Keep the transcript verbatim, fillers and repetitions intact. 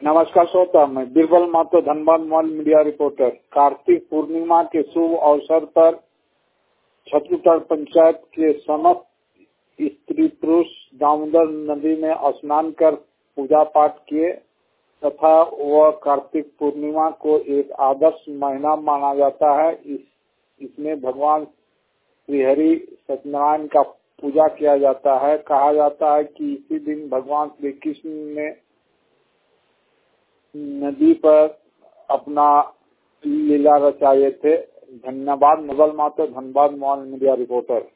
नमस्कार श्रोता, मैं Birbal Mahto Dhanbad mall media reporter. Kartik Purnima के शुभ अवसर पर छत्तीसगढ़ पंचायत के समस्त स्त्री पुरुष दामोदर नदी में स्नान कर पूजा पाठ किए तथा वह कार्तिक पूर्णिमा को एक आदर्श महीना माना जाता है। इस इसमें भगवान श्रीहरि सत्यनारायण का पूजा किया जाता है। कहा जाता है कि इसी दिन भगवान श्री कृष्ण ने नदी पर अपना लीला रचाए थे। धन्यवाद। Naval Mahto Dhanbad mall media reporter.